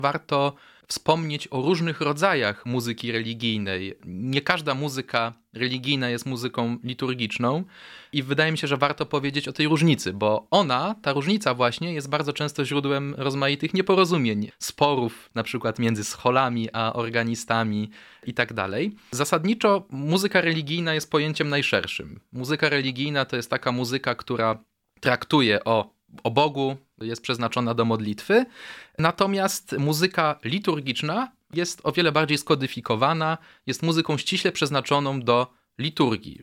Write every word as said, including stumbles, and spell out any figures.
warto wspomnieć o różnych rodzajach muzyki religijnej. Nie każda muzyka religijna jest muzyką liturgiczną i wydaje mi się, że warto powiedzieć o tej różnicy, bo ona, ta różnica właśnie, jest bardzo często źródłem rozmaitych nieporozumień, sporów na przykład między scholami a organistami i tak dalej. Zasadniczo muzyka religijna jest pojęciem najszerszym. Muzyka religijna to jest taka muzyka, która traktuje o o Bogu, jest przeznaczona do modlitwy, natomiast muzyka liturgiczna jest o wiele bardziej skodyfikowana, jest muzyką ściśle przeznaczoną do liturgii.